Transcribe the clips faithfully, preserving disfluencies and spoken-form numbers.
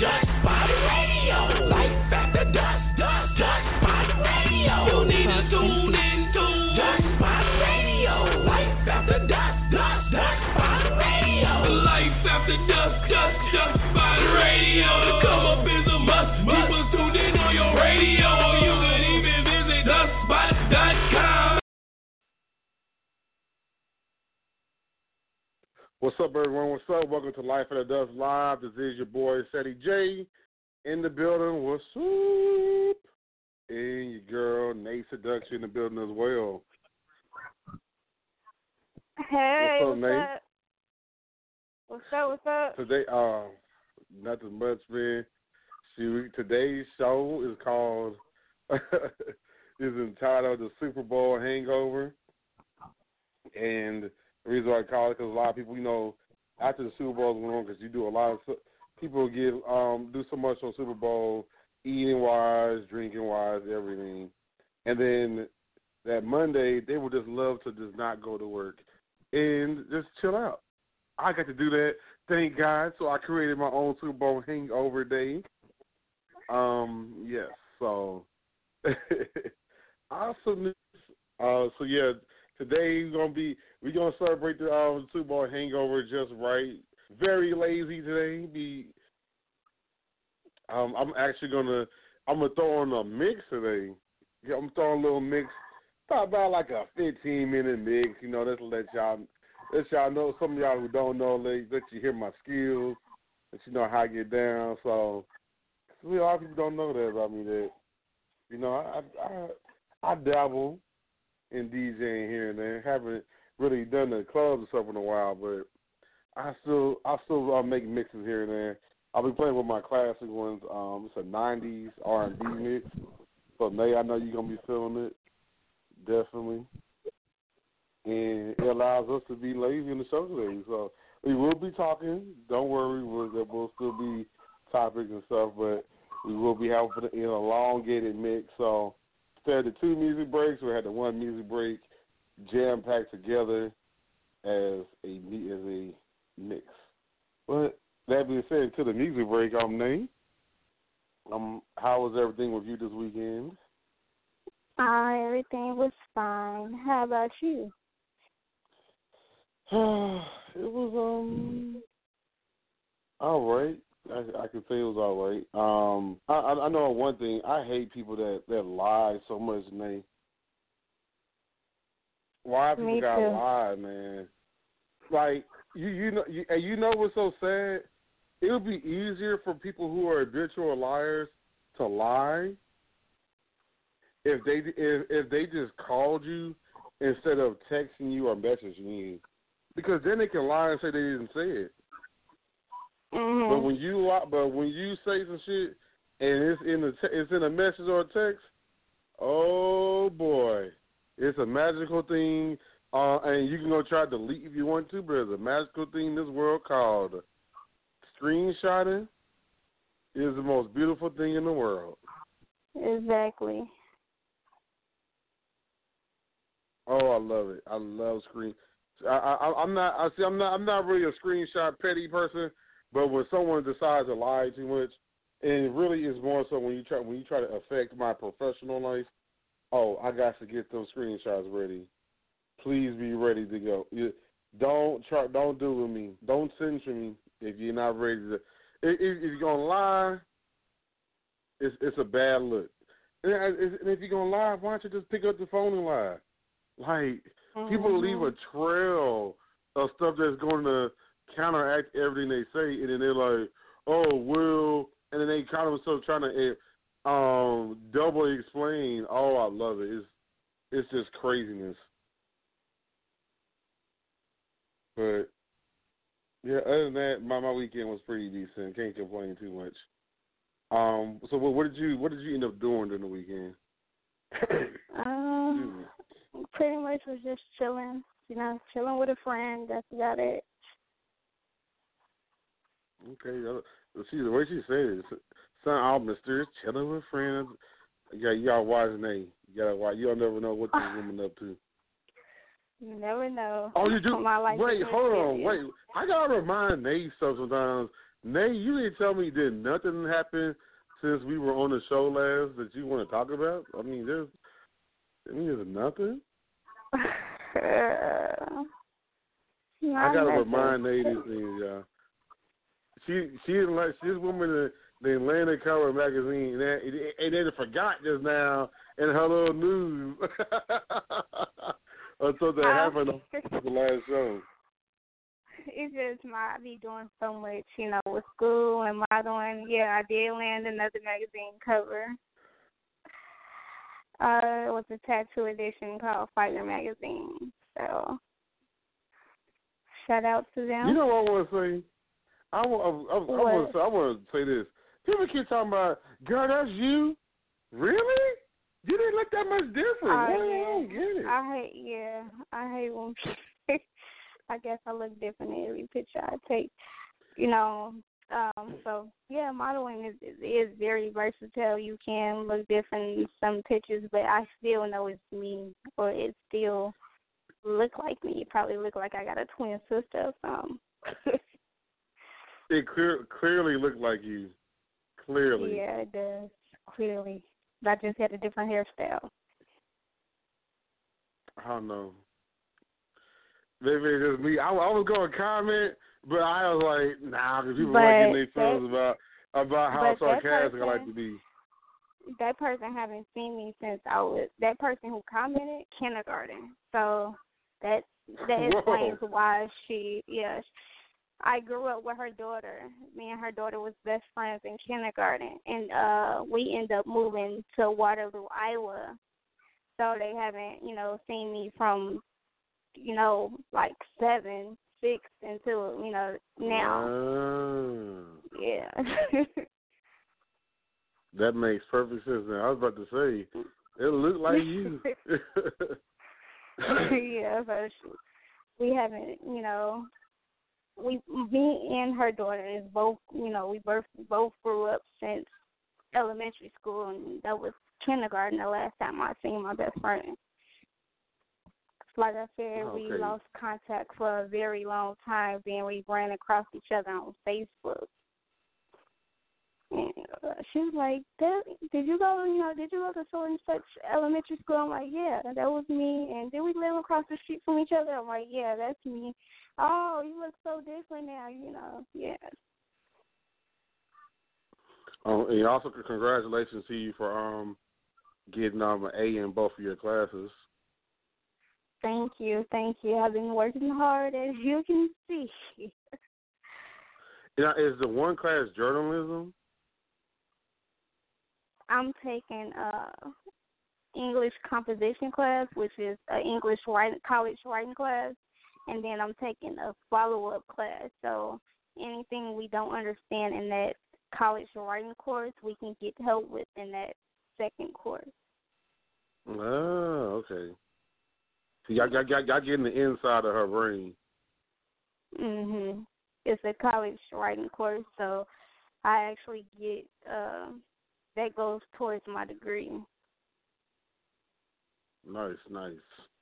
Dust Spot Radio. Life after dusk, dust, dust Spot Radio. You need to tune in to Dust Spot Radio. Life after dusk, dust, dust Spot Radio. Life after dusk, dust, dust Spot Radio. To come up is a must. Keep us tuned in on your radio. You can even visit dust spot dot com. What's up, everyone? What's up? Welcome to Life After Dusk Live. This is your boy, Seti J, in the building. What's up? And your girl, Nate Seduction, in the building as well. Hey, what's up, what's Nate? up? What's up, what's up? Today, uh, nothing much, man. See, today's show is called, is entitled The Super Bowl Hangover. And the reason why I call it, because a lot of people, you know, after the Super Bowl is going on, because you do a lot of, people give, um, do so much on Super Bowl, eating-wise, drinking-wise, everything. And then that Monday, they would just love to just not go to work and just chill out. I got to do that, thank God. So I created my own Super Bowl hangover day. Um, yes, so awesome. Uh, so yeah, today we're gonna be we're gonna celebrate the uh, Super Bowl hangover just right. Very lazy today. Be um, I'm actually gonna I'm gonna throw on a mix today. Yeah, I'm throwing a little mix. Thought about like a fifteen minute mix. You know, just to let y'all let y'all know. Some of y'all who don't know, let, let you hear my skills, let you know how I get down. So. A lot of people don't know that about me. That you know, I I, I dabble in DJing here and there. Haven't really done the clubs and stuff in a while, but I still I still uh, make mixes here and there. I'll be playing with my classic ones. Um, it's a nineties R and B mix. So Nate, I know you're gonna be feeling it, definitely. And it allows us to be lazy in the show today. So we will be talking. Don't worry, we'll, there will still be topics and stuff, but we will be having an elongated mix. So instead of the two music breaks, we had the one music break jam packed together as a as a mix. But that being said, to the music break, I'm Nate. Um, how was everything with you this weekend? Uh, everything was fine. How about you? It was um all right. I, I can say it was all right. Um, I, I know one thing. I hate people that, that lie so much, Nate. Why people Me gotta too. lie, man? Like you, you know, you, and you know what's so sad? It would be easier for people who are habitual liars to lie if they if, if they just called you instead of texting you or messaging you, because then they can lie and say they didn't say it. Mm-hmm. But when you lie, but when you say some shit and it's in the te- it's in a message or a text, oh boy, it's a magical thing. Uh, and you can go try to delete if you want to, but there's a magical thing in this world called screenshotting. It is the most beautiful thing in the world. Exactly. Oh, I love it. I love screen. I, I, I'm not. I see. I'm not. I'm not really a screenshot petty person. But when someone decides to lie too much, and it really is more so when you try when you try to affect my professional life, oh, I got to get those screenshots ready. Please be ready to go. You, don't try. Don't do it with me. Don't censor me if you're not ready to. If, if you're gonna lie, it's it's a bad look. And if you're gonna lie, why don't you just pick up the phone and lie? Like Mm-hmm. people leave a trail of stuff that's going to counteract everything they say, and then they're like, "Oh, well," and then they kind of sort of trying to um, double explain. Oh, I love it. It's it's just craziness. But yeah, other than that, my my weekend was pretty decent. Can't complain too much. Um, so what, what did you what did you end up doing during the weekend? um, pretty much was just chilling. You know, chilling with a friend. That's about it. Okay, uh, see the way she said it, sound all mysterious. Chilling with friends. Yeah, you gotta watch Nate. You gotta watch. You don't never know what this woman up to. You never know. Oh, you do? My life Wait, is hold on. mysterious. Wait, I gotta remind Nate stuff sometimes. Nate, you didn't tell me did nothing happen since we were on the show last that you want to talk about? I mean, there's, I mean, there's nothing. Uh, I gotta remind Nate these things, y'all. She she didn't like she's woman in the Atlantic Cover magazine, and they, and they forgot just now in her little news until that happened on the last show. It's just my I be doing so much, you know, with school and modeling. Yeah, I did land another magazine cover. Uh, it was a tattoo edition called Fighter Magazine. So, shout out to them. You know what I want to say? I want, I, I, I want to say, I want to say this. People keep talking about, girl, that's you? Really? You didn't look that much different. Uh, Boy, yeah. I don't get it. I hate, yeah, I hate when I guess I look different in every picture I take, you know. Um, so, yeah, modeling is, is very versatile. You can look different in some pictures, but I still know it's me, or it still look like me. It probably look like I got a twin sister or something. It clear, clearly looked like you. Clearly. Yeah, it does. Clearly. But I just had a different hairstyle. I don't know. Maybe it's just me. I, I was going to comment, but I was like, nah, because people like getting their feelings about, about how sarcastic person, I like to be. That person haven't seen me since I was, that person who commented, kindergarten. So that, that explains why she, yeah, I grew up with her daughter. Me and her daughter was best friends in kindergarten, and uh, we ended up moving to Waterloo, Iowa. So they haven't, you know, seen me from, you know, like seven, six until, you know, now. Uh, yeah. That makes perfect sense. Now I was about to say, it looked like you. yeah, so she, we haven't, you know. We, me and her daughter is both, you know, we both both grew up since elementary school, and that was kindergarten the last time I seen my best friend. Like I said, okay. we lost contact for a very long time. Then we ran across each other on Facebook. And uh, she was like, Dad, did you go, you know, did you go to so and such elementary school? I'm like, yeah, that was me. And did we live across the street from each other? I'm like, yeah, that's me. Oh, you look so different now, you know, yeah. Um, and also congratulations to you for um getting um, an A in both of your classes. Thank you, thank you. I've been working hard, as you can see. Now, is the one class journalism? I'm taking uh English composition class, which is an English writing, college writing class, and then I'm taking a follow-up class. So anything we don't understand in that college writing course, we can get help with in that second course. Oh, okay. So y'all, y'all, y'all, y'all getting the inside of her brain. Mhm. It's a college writing course, so I actually get uh, that goes towards my degree. Nice, nice.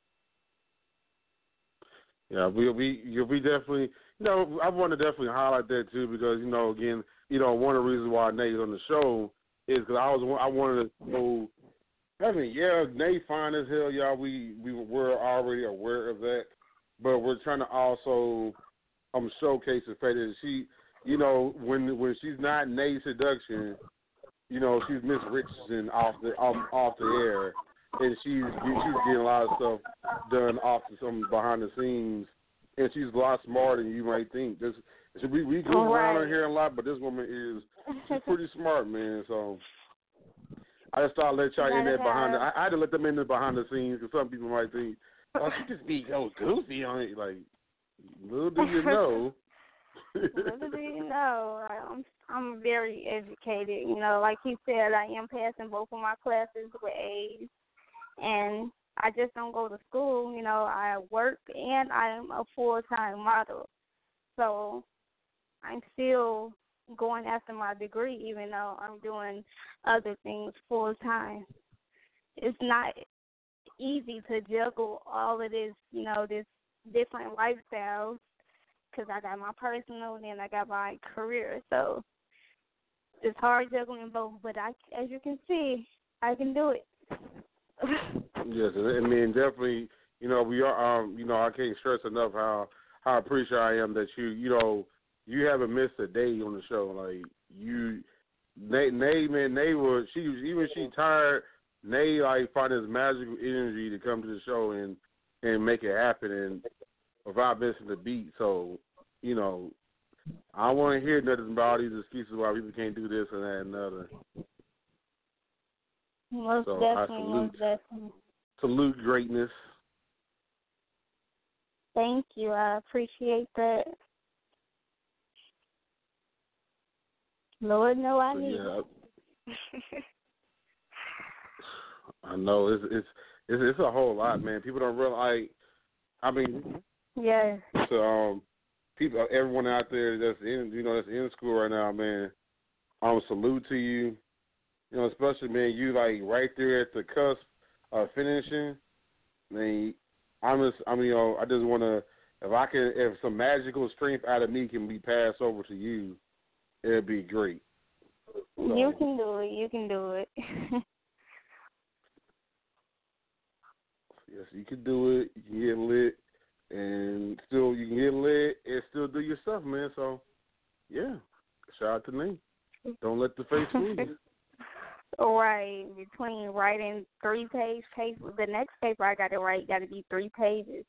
Yeah, we we we definitely, you know, I want to definitely highlight that too because, you know, again, you know, one of the reasons why Nate's on the show is because I was I wanted to know. I mean, yeah, Nate fine as hell, y'all. We we were already aware of that, but we're trying to also um showcase the fact that she, you know, when when she's not Nate's seduction, you know, she's Miss Richardson off the off, off the air, and she's she's getting a lot of stuff done off the, some behind the scenes, and she's a lot smarter than you might think. This we we go around her here a lot, but this woman is she's pretty smart, man. So I just thought I'd let y'all in there behind the. I, I had to let them in there behind the scenes because some people might think, oh, she just be so goofy on it. Like, little do you know. Little do you know, I'm I'm very educated. You know, like he said, I am passing both of my classes with A's, and I just don't go to school. You know, I work and I am a full time model, so I'm still going after my degree, even though I'm doing other things full time. It's not easy to juggle all of this, you know, this different lifestyles. because I got my personal and I got my career. So it's hard juggling both, but I, as you can see, I can do it. Yes, I mean, definitely, you know, we are, um, you know, I can't stress enough how, how appreciative I am that you, you know, you haven't missed a day on the show. Like, you, Nay, Nay man, Nay was, she was, even she tired, Nay, like, find this magical energy to come to the show and, and make it happen and without missing the beat. So, you know, I don't want to hear nothing about all these excuses why people can't do this and that and another. Most so definitely, I salute, most definitely. Salute greatness. Thank you. I appreciate that. Lord, know I need yeah, it. I know it's it's it's it's a whole lot, man. People don't realize. I mean, yeah. So um, people, everyone out there that's in, you know, that's in school right now, man. Um, salute to you. You know, especially man, you like right there at the cusp of finishing. Man, I'm just, I mean, you know, I just want to, if I can, if some magical strength out of me can be passed over to you, it'd be great. So, you can do it. You can do it. yes, you can do it. You can get lit, and still you can get lit and still do your stuff, man. So, yeah, shout out to me. Don't let the face fool you. Right, between writing three page paper, the next paper I got to write got to be three pages.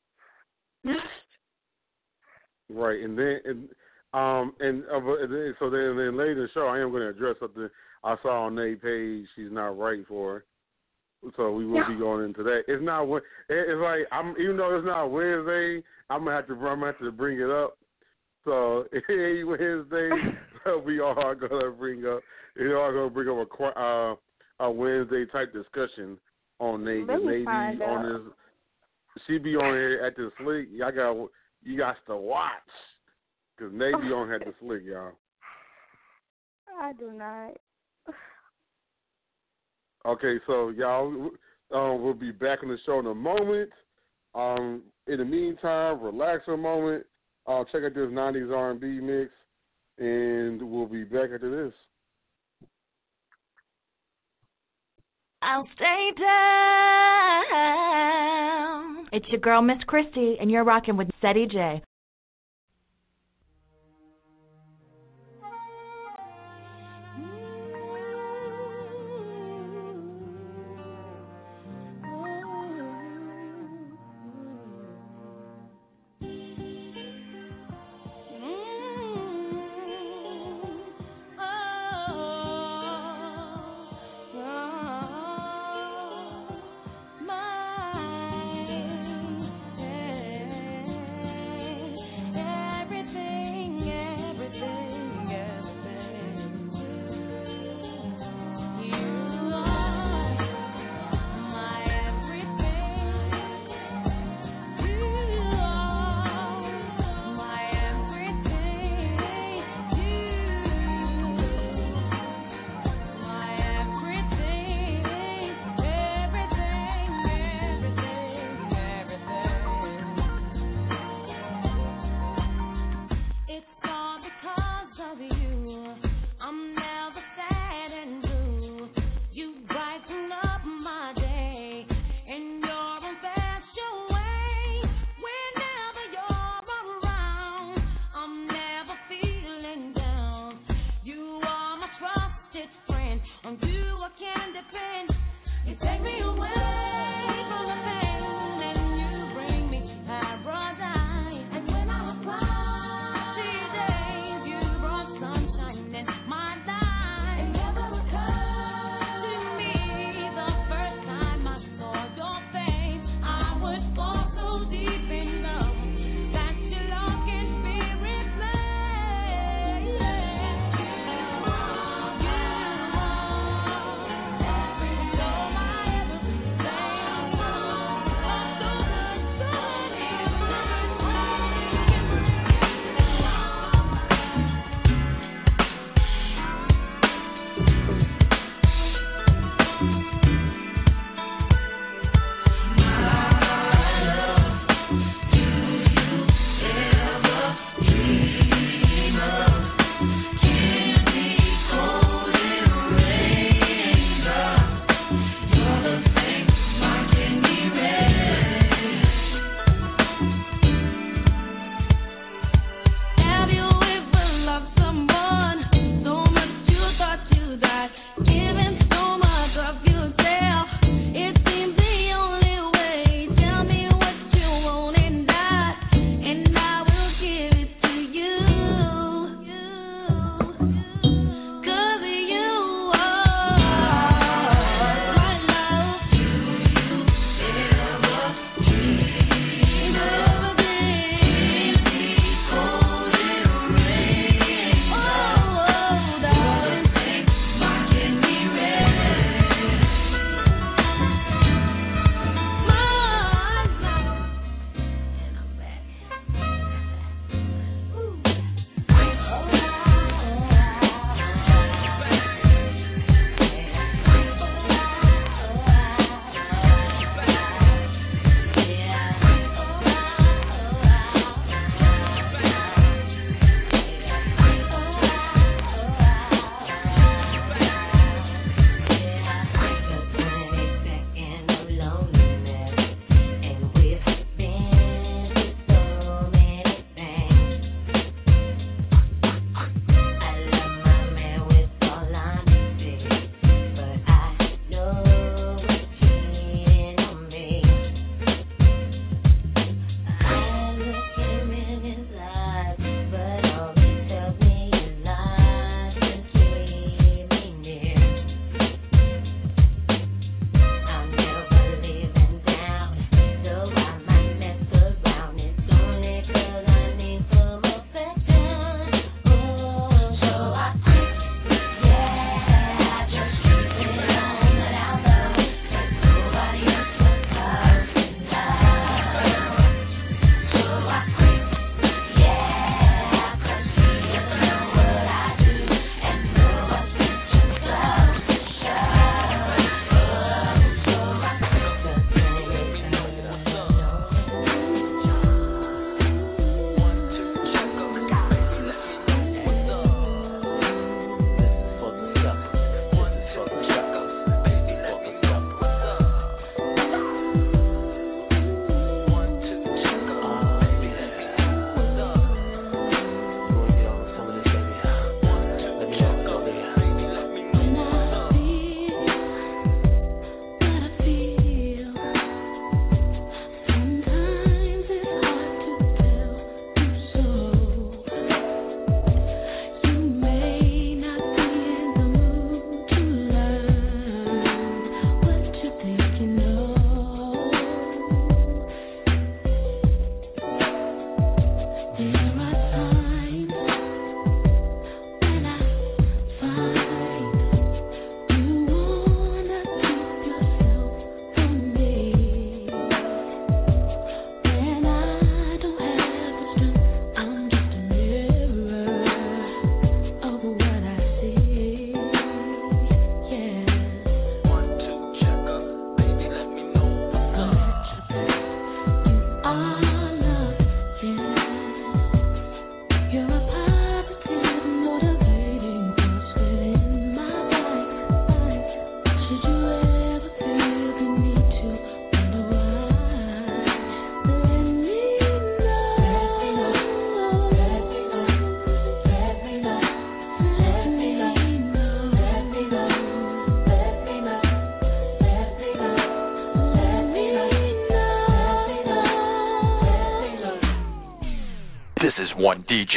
Right, and then and um and uh, so then then later in the show I am going to address something I saw on Nate's page. She's not right for, so we will be going into that. It's not it's like I'm even though it's not Wednesday, I'm gonna have to I'm gonna have to bring it up. So it ain't Wednesday, so we are gonna bring up you know I'm gonna bring up a uh, a Wednesday type discussion on Nate. Let me Nate find on out. this. She be on here at the slick. I got you got to watch because Nate be on here at the slick, y'all. I do not. Okay, so y'all, um, we'll be back on the show in a moment. Um, in the meantime, relax a moment. Uh, check out this nineties R and B mix, and we'll be back after this. I'll stay down. It's your girl, Miss Christie, and you're rocking with Seti J.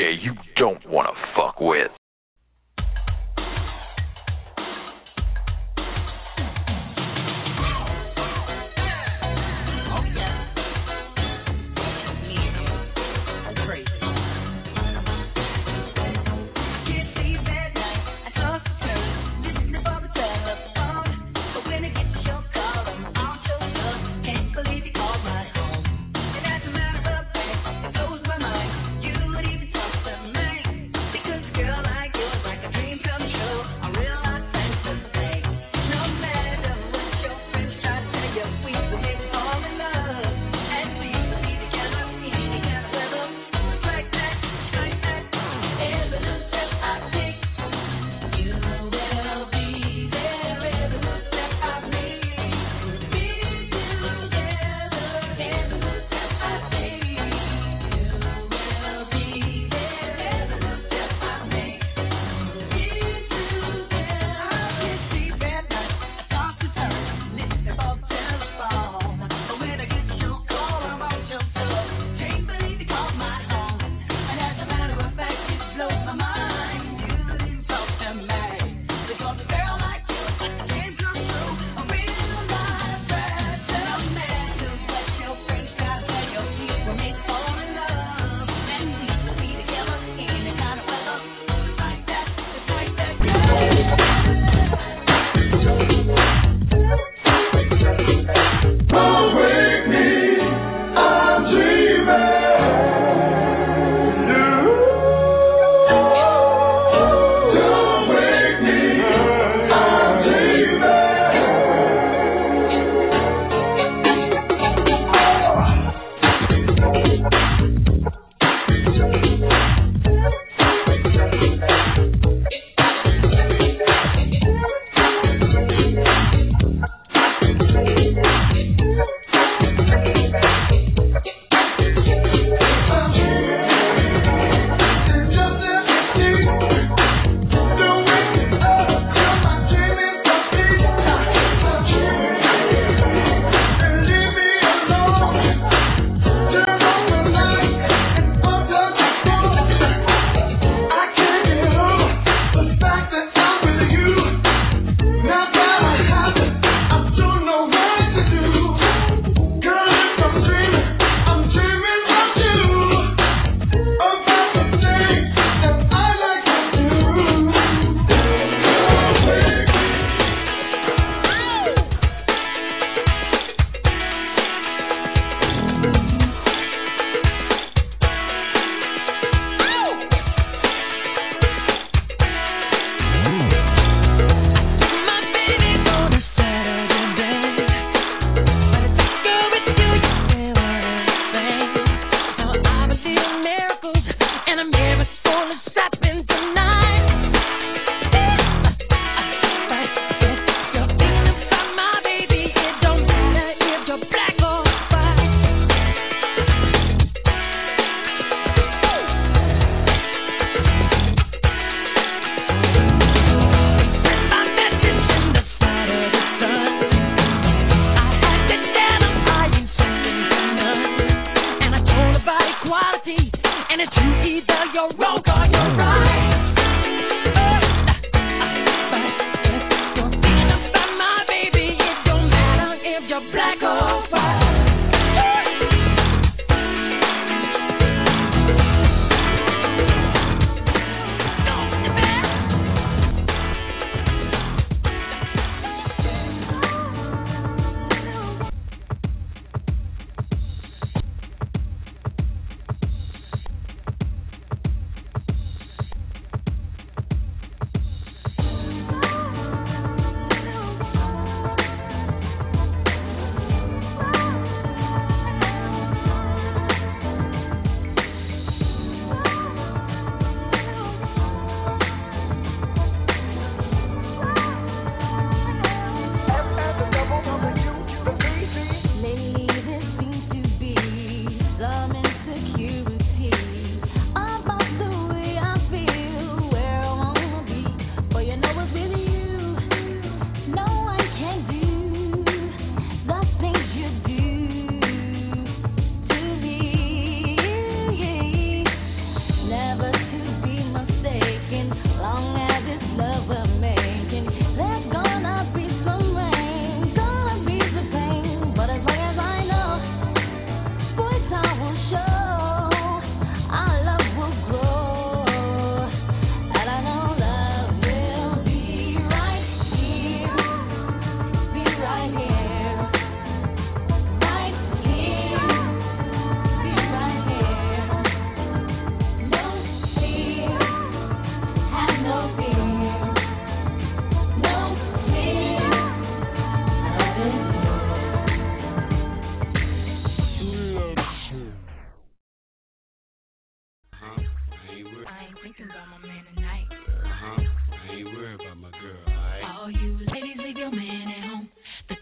J you don't want to fuck with. Girl, I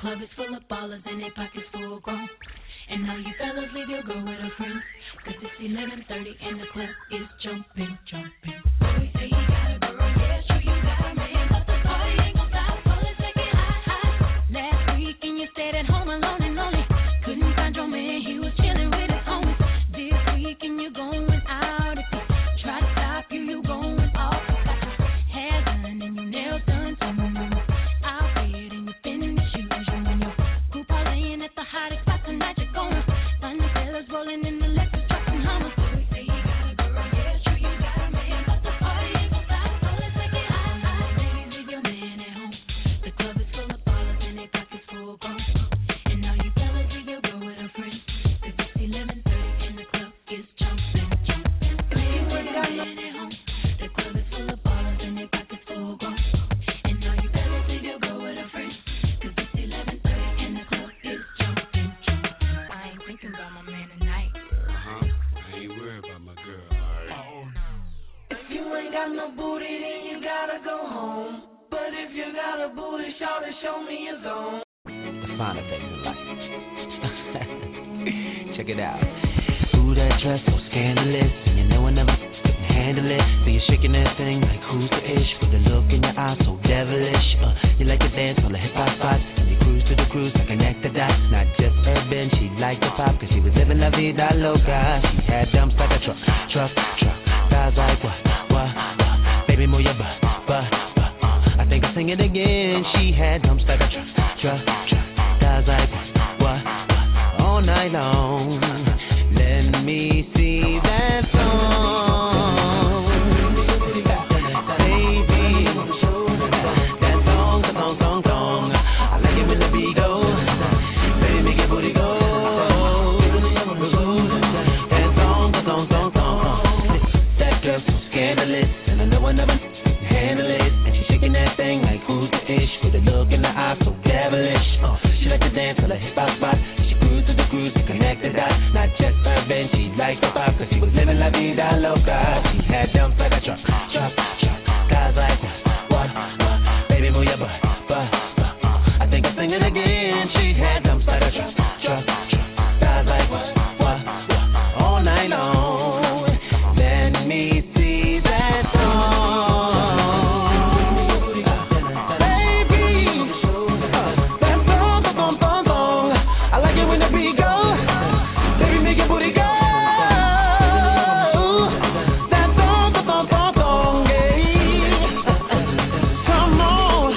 club is full of ballers and their pockets full grown. And now you fellas leave your girl with her friends, cause it's eleven thirty and the club is jumping, jumping. We say you got a girl, yeah, sure you got a man, but the party ain't gon' stop, so let's take it high, high. Last weekend you stayed at home alone and lonely, couldn't find your man, he was chilling with his homies. This weekend you're going out, if he try to stop you, you going off. You got your hair done and your nails done too. Outfit and you finish shoes, you and your group all laying at the hottest spot tonight. You're going, find the fellas rolling in the Lexus truck and Hummers. We say you got a girl, yeah, sure you got a man, but the party ain't gon' stop, so let's take it high, high. Ladies, leave your man at home. The club is full of ballers and their pockets full grown. And now you fellas leave your girl with her friends, cause it's eleven thirty and the club is jumping, jumping. Leave your man at home. The club is full of ballers and their pockets full grown. And now you fellas leave your girl with her friends, cause it's eleven thirty and the club is jumping, jumping. I ain't thinking about my man tonight. Uh-huh. I ain't worried about my girl, alright? If you ain't got no booty, then you gotta go home. But if you got a booty, shout it, show me your zone. The sound effects in life. Check it out. Ooh, that dress so scandalous, and you know I never couldn't handle it. So you're shaking that thing like who's the ish, with the look in your eyes so devilish. Uh, you like to dance on the hip hop spots, and you cruise to the cruise to connect the dots. Not just urban, she liked the pop, cause she was living la vida loca. She had dumps like a truck, truck, truck. Guys like what, what, what? Baby, move your butt, butt, butt. I think I'll sing it again. She had dumps like a truck, truck, truck. Guys like what, what, what? All night long. Let me see that song, baby. That song, the song, song, song. I like it when the beat goes. Baby, make your booty go. That song, the song, song, song. That girl's so scandalous, and I know I never can handle it. And she's shaking that thing like who's the ish, with a look in the eye so devilish. Uh, she like to dance till a hip hop spot. She cruise to the cruise to connect the dots. Not just urban, she liked the pop, cause she was living la vida loca. She had dumps like a truck, truck, truck. Guys like what, what, what? Baby, move your butt, butt, butt. I think I'll sing it again. She had dumps like a truck, truck, truck. Guys like what, what, what? All night long. Let me see that song, baby. That song, the song, song, song. I like it when the beat goes. Baby, make your booty go. That song, the song, song, song, yeah. Come on,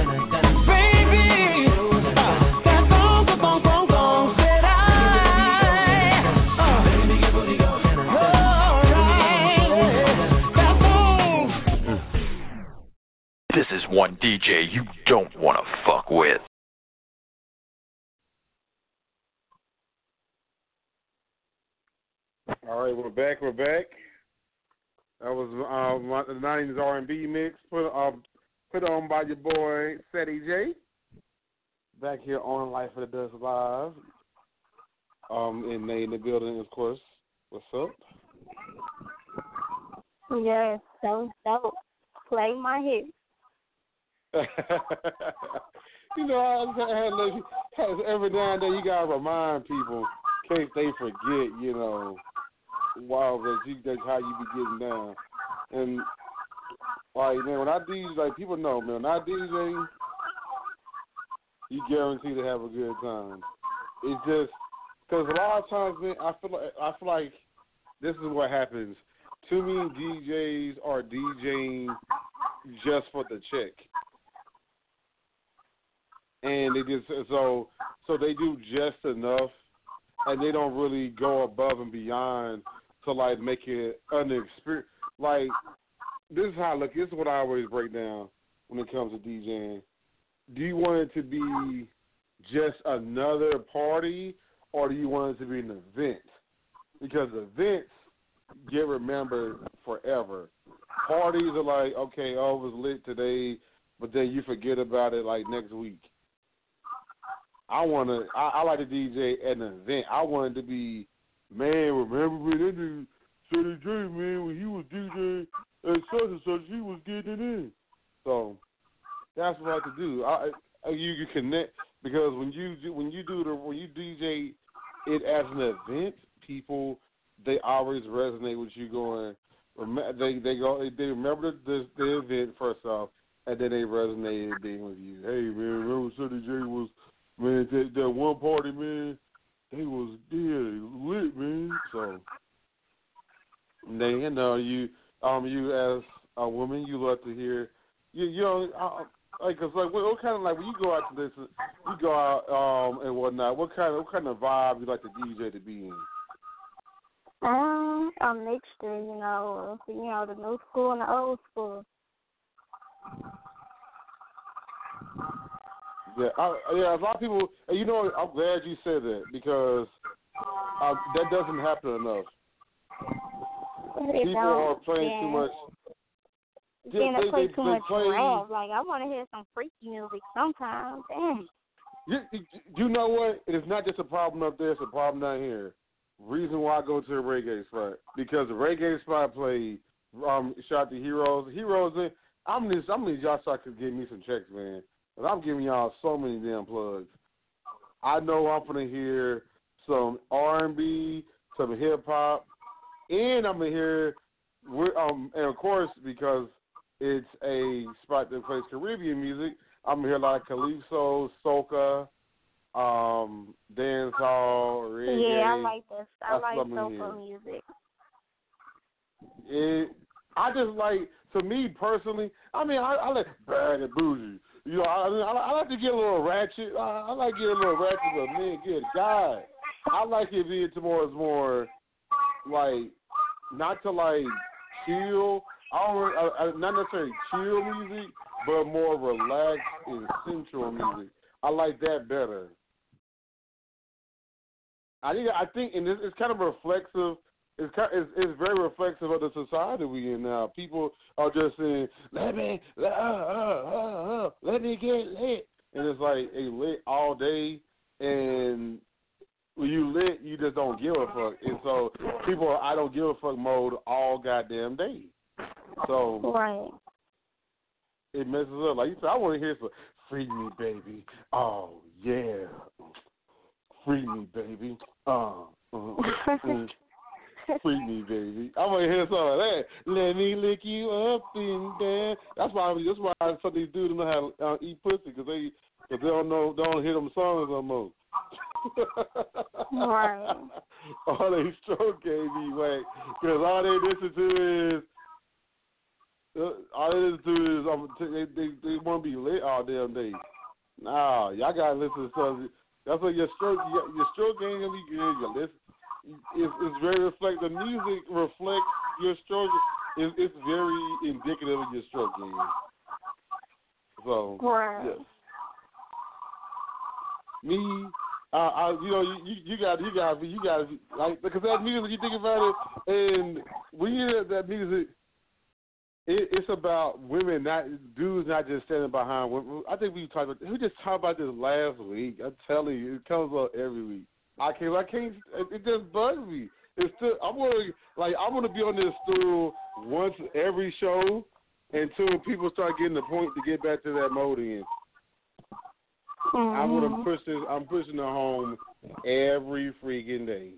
baby. That song, the song, song, song. Said I. Baby, make your booty go. All right. That song. This is one D J you don't want to fuck with. All right, we're back. We're back. That was uh, my, the nineties R and B mix put uh, put on by your boy Seti J. Back here on Life of the Dust Live. Um, and they in the building, of course. What's up? Yes, so so play my hit. You know, I, I had, like, every now and then you gotta remind people in case they forget. You know, wow, but you, that's how you be getting down. And like, man, when I D J, like people know, man, when I D J, you guarantee to have a good time. It's just because a lot of times, man, I feel like I feel like this is what happens. Too many D Js are DJing just for the check, and they just so so they do just enough, and they don't really go above and beyond to like make it an experience. Like this is how I look. This is what I always break down when it comes to DJing. Do you want it to be just another party, or do you want it to be an event? Because events get remembered forever. Parties are like, okay, oh, it was lit today, but then you forget about it like next week. I want to, I, I like to D J at an event. I want it to be, man, remember when that dude Seti J, man, when he was DJing at such and such, he was getting it in. So that's what I like to do. I, I, you can connect. because when you do, when you do the when you D J it as an event, people they always resonate with you going. They they go they remember the the event first off, and then they resonated being with you. Hey man, remember Sunday J was man that, that one party man, they was yeah lit man. So then you know you um you as a woman you love to hear you you know uh, like cause like what, what kind of like when you go out to this you go out um and whatnot what kind of what kind of vibe you like the D J to be in? Um, a mixture, you know, of, you know, the new school and the old school. Yeah, I, yeah. A lot of people, and you know, I'm glad you said that because uh, that doesn't happen enough. They People don't, are playing yeah. too much. Then they, they play they, too they much play, rap. Like, I want to hear some freaky music sometimes. Damn. You, you know what? It's not just a problem up there; it's a problem down here. Reason why I go to a reggae spot because the reggae spot play um shout to Heroes. Heroes in I'm just I'm gonna y'all so I could give me some checks, man. But I'm giving y'all so many damn plugs. I know I'm gonna hear some R and B, some hip hop, and I'm gonna hear um and of course because it's a spot that plays Caribbean music, I'm gonna hear a lot of calypso, soca, Um, dance hall, reggae. Yeah, I like this. I That's like what I'm soca hearing. music. It, I just like, to me personally, I mean, I, I like bad and bougie. You know, I, I, I like to get a little ratchet. I, I like to get a little ratchet, but man, good God. I like it being towards more, like, not to like chill. I don't, I, I, not necessarily chill music, but more relaxed and sensual music. I like that better. I think, I think, and it's, it's kind of reflexive. It's, kind, it's it's very reflexive of the society we in now. People are just saying, "Let me, uh, uh, uh, uh, let me get lit," and it's like a lit all day. And when you lit, you just don't give a fuck. And so people are I don't give a fuck mode all goddamn day. So right. It messes up. Like you said, I want to hear some "Free Me, Baby." Oh yeah, free me, baby. Uh, uh, mm. Free me, baby. I want to hear some of that. Let me lick you up and down. That's why. That's why some of these dudes don't have uh, eat pussy because they because they don't know they don't hear them songs no more. Right. All they stroke gave me whack because all they listen to is uh, all they listen to is um, they they, they want to be lit all damn day. Nah, y'all gotta listen to something. That's what your stroke your, your stroke ain't gonna be good. You listen. It's, it's very reflective. The music reflects your stroke. It's, it's very indicative of your stroke game. So, right. yes. Me, uh, I, you know, you, you got, you got, you got, like, because that music, you think about it, and when you hear that music, it, it's about women, not dudes, not just standing behind women. I think we talked about, we just talked about this last week. I'm telling you, it comes up every week. I can't. I can't. It just bugs me. It's still. I'm gonna like. I'm gonna be on this stool once every show until people start getting the point to get back to that mode again. Mm-hmm. I'm gonna push this. I'm pushing it home every freaking day.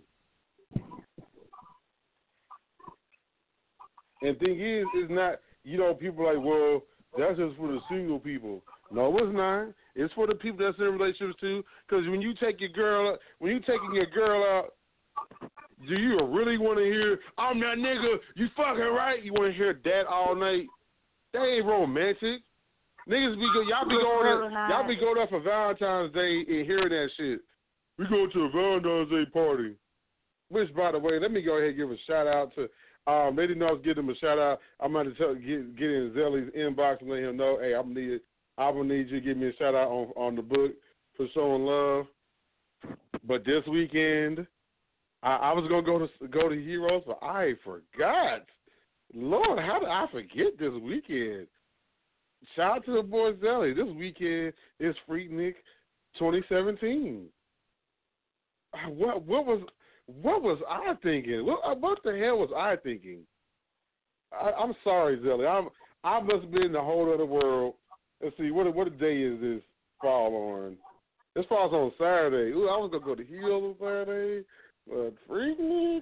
And thing is, it's not. You know, people are like, well, that's just for the single people. No, it's not. It's for the people that's in relationships too. Because when you take your girl, when you taking your girl out, do you really want to hear, "I'm that nigga, you fucking right"? You want to hear that all night? That ain't romantic. Niggas be go, y'all be going, really y'all be going up for Valentine's Day and hearing that shit. We go to a Valentine's Day party. Which, by the way, let me go ahead and give a shout out to. Um, they didn't know I was giving them a shout out. I'm going to tell, get get in Zelly's inbox and let him know, hey, I'm needed. I will need you to give me a shout out on on the book for showing love. But this weekend, I, I was gonna go to go to Heroes, but I forgot. Lord, how did I forget this weekend? Shout out to the boy Zelly. This weekend is Freaknik twenty seventeen. What what was what was I thinking? What what the hell was I thinking? I, I'm sorry, Zelly. I'm I must have been in the whole other world. Let's see, what what day is this fall on? This falls on Saturday. Ooh, I was gonna go to Heels on Saturday, but Freaknik,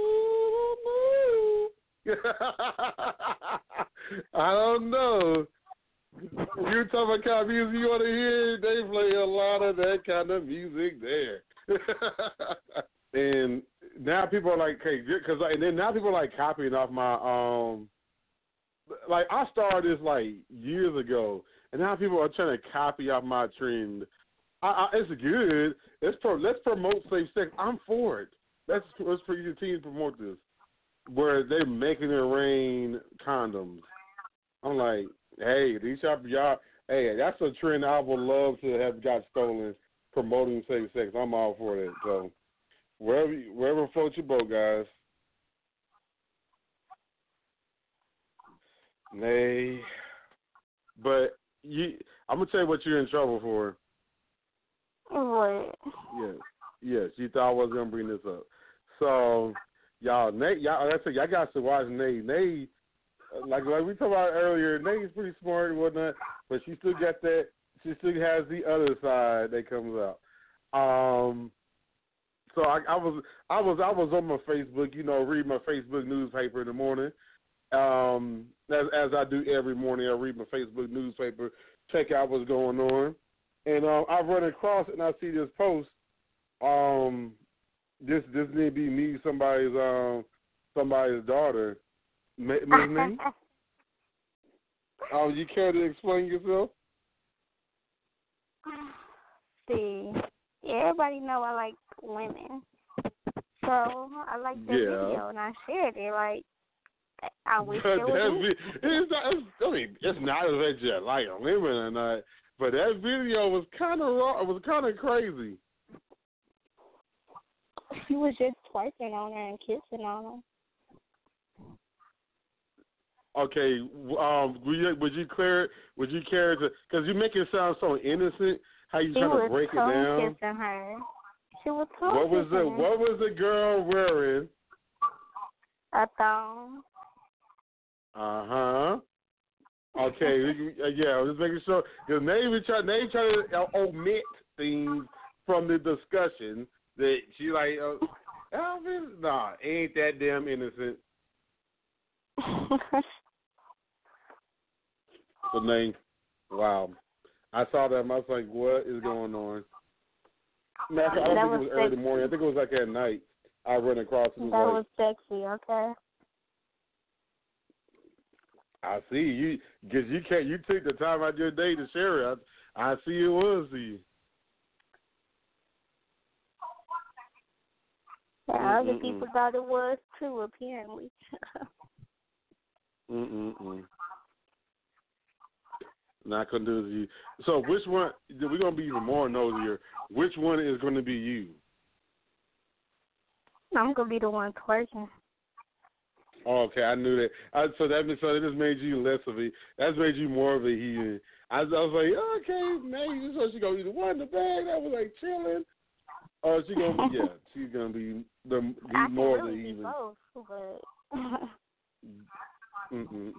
ooh, I don't know. You talking about kind of music you want to hear? They play a lot of that kind of music there. And now people are like, okay, because and then now people are like copying off my um, like I started this like years ago, and now people are trying to copy off my trend. I, I, it's good. Let's pro, let's promote safe sex. I'm for it. Let's let's for you to promote this, where they're making it rain condoms. I'm like, hey, these y'all, y'all, hey, that's a trend I would love to have got stolen. Promoting safe sex, I'm all for that. So wherever wherever floats your boat, guys. Nay, but you, I'm gonna tell you what you're in trouble for. What? Yes, yes. You thought I was gonna bring this up. So y'all, Nate, y'all, like I said, y'all got to watch Nate. Nate, like like we talked about earlier, Nate is pretty smart and whatnot, but she still got that. She still has the other side that comes out. Um, so I, I was I was I was on my Facebook, you know, read my Facebook newspaper in the morning. Um, as as I do every morning, I read my Facebook newspaper, check out what's going on, and um, I run across it and I see this post. Um, this this need to be me, somebody's um somebody's daughter, Miss Me. Um, you care to explain yourself? See, everybody know I like women, so I like that Yeah. video and I shared it. Like, I wish But it was me. vi- it's not, it's, I mean, it's not as if you like women or not, but that video was kind of raw. It was kind of crazy. He was just twerking on her and kissing on Okay, um, would you, would you clear? Would you care to? Because you make it sound so innocent. How you her. He trying was to break it tongue down? kissing her. She was tongue What was kissing the her. What was the girl wearing? A thong. Uh huh. Okay, we can- uh, yeah, I'm just making sure because Navy try Navy try to uh, omit things from the discussion that she like. Uh, Elvis, nah, ain't that damn innocent. The name, wow. I saw that and I was like, what is going on? No, I don't That think it was was early sexy. morning. I think it was like at night. I ran across it. That Was like, was sexy, okay? I see you because you can't. You took the time out of your day to share it. I, I see it was you. Yeah, other Mm-mm-mm. people thought it was too, apparently. Mm-mm-mm. Not gonna do this. You. So which one? We're gonna be even more nosier. Which one is going to be you? I'm going to be the one twerking. Oh, okay, I knew that. I, so that so that just made you less of a. That's made you more of a heathen. I, I was like, okay, maybe so she gonna be the one in the bag that was like chilling. Oh, she gonna be, yeah, she's gonna be the be I can more of really the be heathen. both, but... Mm-mm-mm.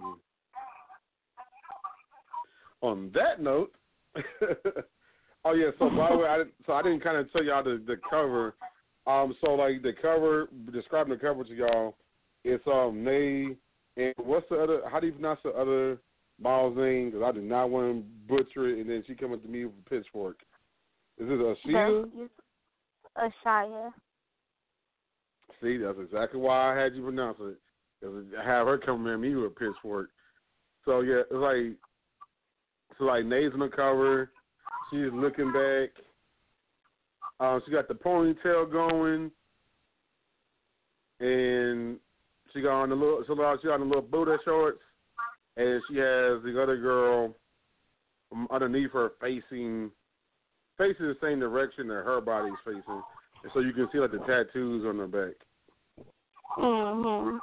On that note, oh yeah. So by the way, I didn't, so I didn't kind of tell y'all the, the cover. Um, so like the cover, describing the cover to y'all, it's um Nay and what's the other? How do you pronounce the other model's name? Because I do not want to butcher it, and then she coming to me with a pitchfork. Is it Ashia? Ashaya. See, that's exactly why I had you pronounce it. Because I have her coming at me with a pitchfork. So yeah, it's like. So, like, Nay's on the cover. She's looking back. Um, she got the ponytail going. And she got on the little, so she got on the little Buddha shorts. And she has the other girl underneath her facing, facing the same direction that her body's facing. And so you can see, like, the tattoos on her back. Mm-hmm.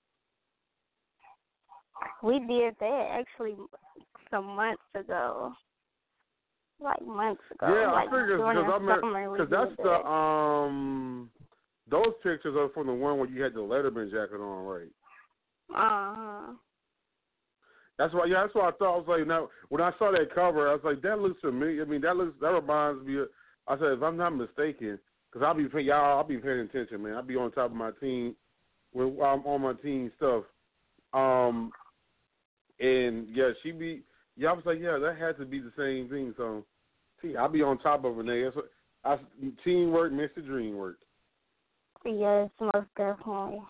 We did that, actually, some months ago, like months ago. Yeah, like I figured because I'm because that's that. the um those pictures are from the one where you had the Letterman jacket on, right? Uh huh. That's why. Yeah, that's why I thought. I was like, now when I saw that cover, I was like, that looks familiar. I mean, that looks that reminds me of, I said, if I'm not mistaken, because I'll be y'all, I'll be paying attention, man. I'll be on top of my team when I'm on my team stuff. Um, and yeah, she be. Yeah, I was like, yeah, that had to be the same thing. So, see, I'll be on top of Renee. That's what, I, teamwork makes the dream work. Yes, most definitely.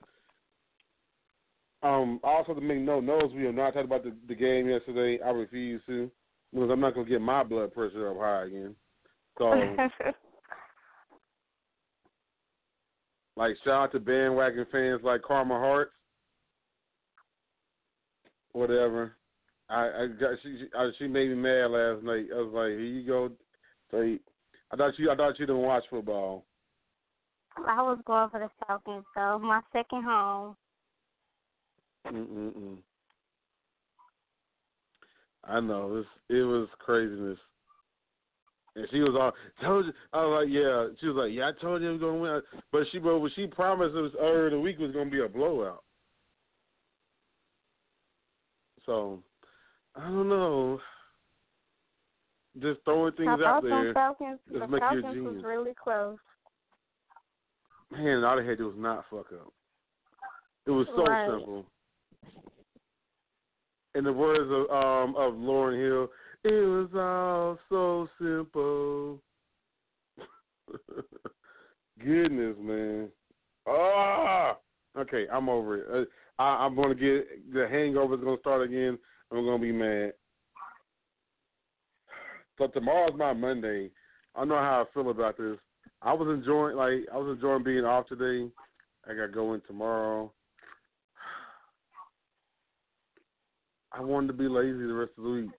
Um, also to make no notes, we have not talked about the, the game yesterday. I refuse to, because I'm not gonna get my blood pressure up high again. So, like, shout out to bandwagon fans like Karma Hart, whatever. I, I got she she, I, she made me mad last night. I was like, here you go. So I thought you I thought you didn't watch football. I was going for the Falcons, so my second home. Mm-mm-mm. I know it's, it was craziness, and she was all told you. I was like, yeah. She was like, yeah, I told you it was gonna win, but she but she promised it was earlier in the week was gonna be a blowout. So I don't know. Just throwing things I out there. Falcons, just the make you a Falcons genius. was really close. Man, all they had to do was not fuck up. It was so right. simple. In the words of um of Lauryn Hill, it was all so simple. Goodness, man. Ah, okay, I'm over it. Uh, I, I'm gonna get the hangover's gonna start again. I'm gonna be mad. So tomorrow's my Monday. I know how I feel about this. I was enjoying like I was enjoying being off today. I got to go in tomorrow. I wanted to be lazy the rest of the week.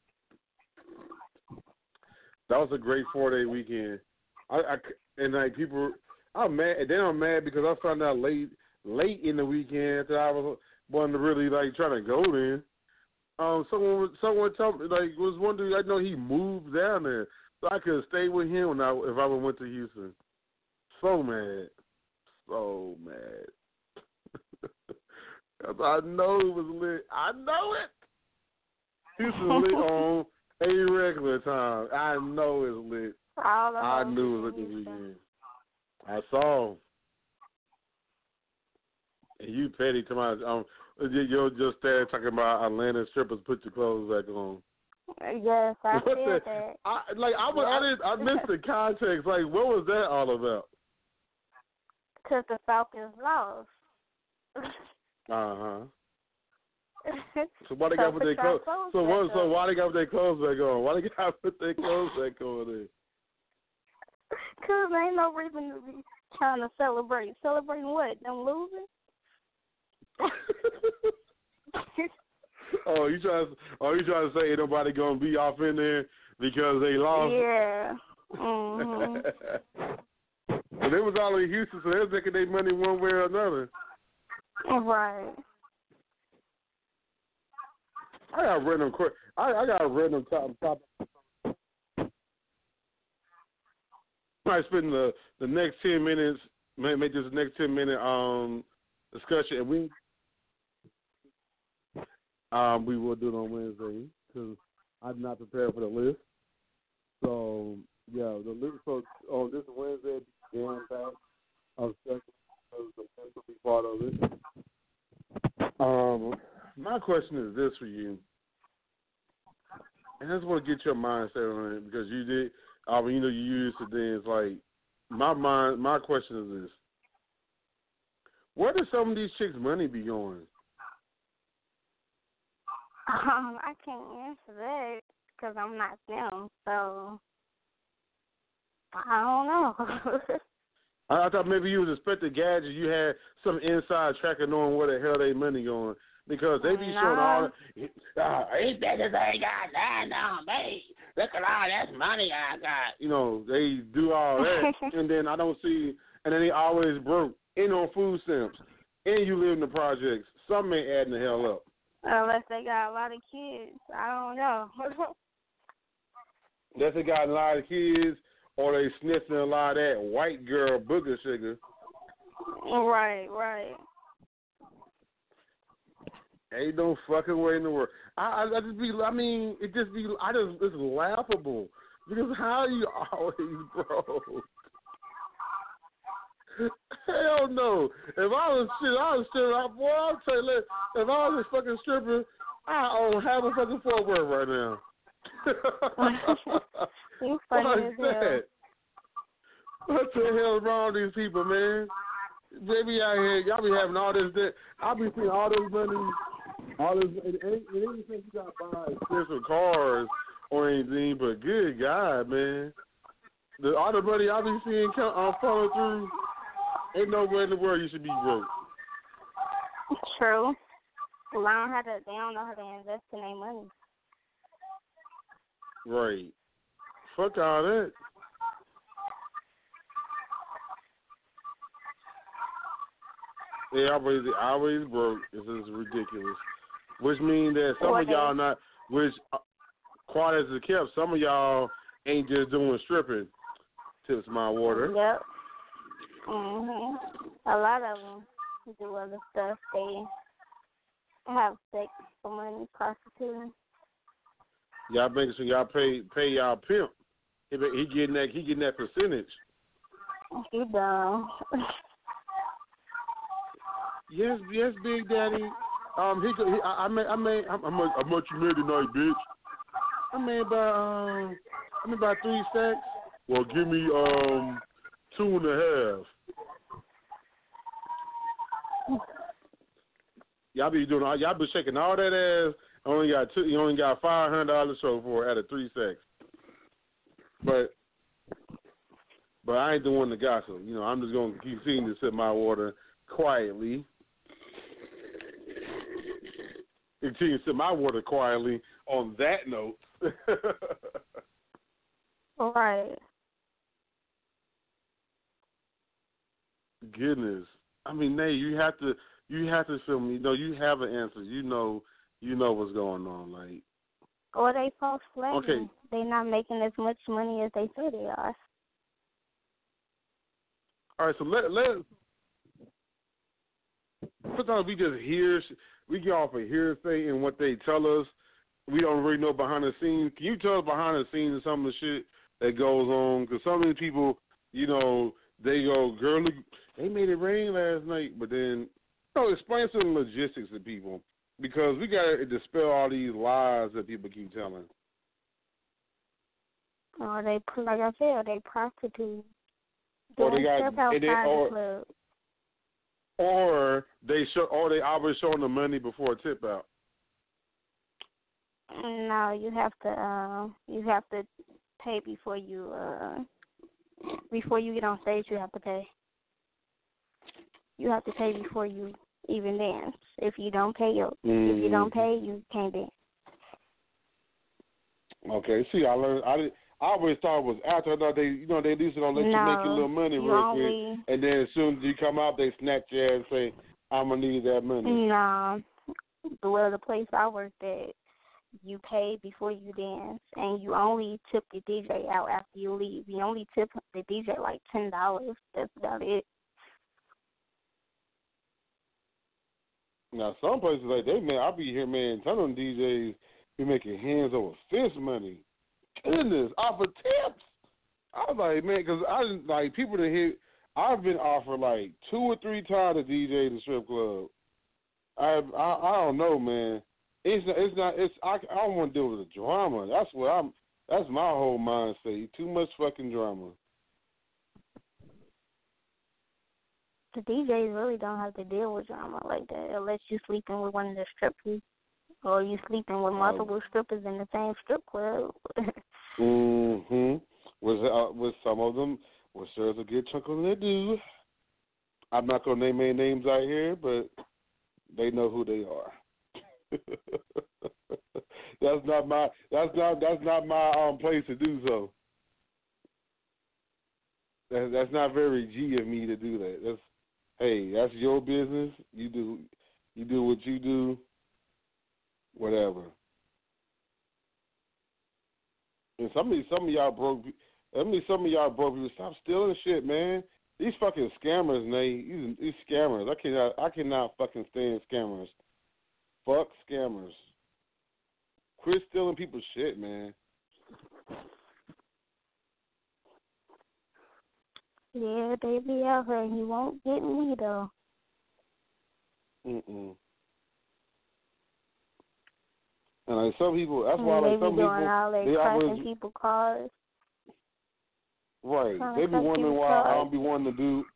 That was a great four-day weekend. I, I and like people, I'm mad. And then I'm mad because I found out late, late in the weekend that I was wasn't really like trying to go then. Um, someone, someone told me like was wondering. I know he moved down there, so I could stay with him when I, if I went to Houston. So mad, so mad. I know it was lit. I know it. Houston lit on a regular time. I know it's lit. I knew it was lit this weekend. I saw. And you petty to my um, you're just there talking about Atlanta strippers. Put your clothes back on. Yes, I what feel the, that. I, like I, was, I didn't. I missed the context. Like, what was that all about? Because the Falcons lost. Uh huh. So why they so got put their clothes? clothes So what? So on. why they got their clothes back on? Why they got to put their clothes back on there? Because there ain't no reason to be trying to celebrate. Celebrating what? Them losing? oh, you trying? To, oh, you trying to say ain't nobody gonna be off in there because they lost? Yeah. Mm-hmm. But they was all in Houston, so they was making their money one way or another. Right. I got random. I I got random top top. I might spend the the next ten minutes, may make this next ten minute um discussion, and we um we will do it on Wednesday because I'm not prepared for the list. So yeah, the list so on this Wednesday, jam packed of discussion because the list will be part of it. Um, my question is this for you, and I just want to get your mindset on it because you did. I mean, you know, you used to things like my mind. My question is this: where does some of these chicks' money be going? Um, I can't answer that because I'm not them. So I don't know. I, I thought maybe you was expecting gadgets. You had some inside tracker knowing where the hell they money going. Because they be no. showing all the, oh, these bitches ain't got nine on me. Look at all that money I got. You know, they do all that. And then I don't see, and then they always broke. Ain't on food stamps. And you live in the projects. Some ain't adding the hell up. Unless they got a lot of kids. I don't know. Unless they got a lot of kids or they sniffing a lot of that white girl booger sugar. Right, right. Ain't no fucking way in the world. I, I, I just be, I mean, it just be, I just, it's laughable Because how you always broke? Hell no. If I was shit, I was stripping. Boy, I'll tell you, if I was a fucking stripper, I own half a fucking Fort Worth right now. You funny What's as hell. that? What the hell is wrong with these people, man? Baby out here, y'all be having all this. Debt. I be seeing all this money, all this. It ain't, it ain't think you got to buy expensive cars or anything, but good God, man. The all the money I be seeing come, uh, follow through. Ain't nowhere in the world you should be broke. True. Well, I don't have to, they don't know how to invest in their money. Right. Fuck all that. They always, always broke. This is ridiculous. Which means that some Or of y'all they- not, which, uh, quiet as it kept, some of y'all ain't just doing stripping. Tips my water. Yep. Mhm. A lot of them do other stuff. They have sex for money, prostituting. Y'all making sure y'all pay pay y'all pimp. He, be- he getting that he getting that percentage. You dumb. Yes, yes, Big Daddy. Um, he, he I, I made I made how much how much you made tonight, bitch? I made about um I made about three stacks. Well, give me um two and a half. Y'all be doing all, y'all be shaking all that ass. Only got two. You only got five hundred dollars so for out of three sacks. But but I ain't the one to gossip. You know, I'm just gonna keep seeing to sip my water quietly. Continue to sip my water quietly. On that note. Right. Goodness, I mean, Nay, you have to, you have to feel me. You know, you have an answer. You know, you know what's going on. Like, Or they false flagging. Okay. They not making as much money as they say they are. all right, so let let. Sometimes we just hear, we get off a hearsay and what they tell us. We don't really know behind the scenes. Can you tell us behind the scenes some of the shit that goes on? Because some of these people, you know, they go, girl, look, they made it rain last night, but then, you know, explain some logistics to people because we got to dispel all these lies that people keep telling. Or they, like I said, they prostitute. Or they Doing got, stuff and they, outside or, the club. or they show, or they always showing the money before a tip out. No, you have to, uh, you have to pay before you, uh, before you get on stage. You have to pay. You have to pay before you even dance. If you don't pay, you Mm. if you don't pay, you can't dance. Okay, see, I learned. I did, I always thought it was after. I thought they, you know, they at least gonna let no, you make your little money you real only, quick, and then as soon as you come out, they snatch you ass and say, "I'm gonna need that money." Nah, well, the place I worked at, you pay before you dance, and you only tip the D J out after you leave. You only tip the D J like ten dollars. That's about it. Now, some places like they, man, I be here, man, some of them D Js be making hands over fist money. Goodness, off of tips. I was like, man, because I didn't, like, people that hit, I've been offered like two or three times to D J in the strip club. I, I, I don't know, man. It's not, it's not, it's, I, I don't want to deal with the drama. That's what I'm, that's my whole mindset. Too much fucking drama. The D Js really don't have to deal with drama like that unless you're sleeping with one of the strippers or you sleeping with multiple strippers in the same strip club. Mm-hmm. With, uh, with some of them, well, there's a good chunk of them that do. I'm not going to name any names out here, but they know who they are. that's not my, that's not, that's not my um, place to do so. That, that's not very G of me to do that. That's, hey, that's your business. You do, you do what you do. Whatever. And some of some of y'all broke. I mean, some of y'all broke people. Stop stealing shit, man. These fucking scammers, Nate. These, these scammers. I cannot. I cannot fucking stand scammers. Fuck scammers. Quit stealing people's shit, man. Yeah, they be out here, and you won't get me though. Mm-mm. And like some people, that's And why they like be some doing people, all that they cracking always people cars. right. Trying They to be crack wondering people's why I cars. don't be wanting to do.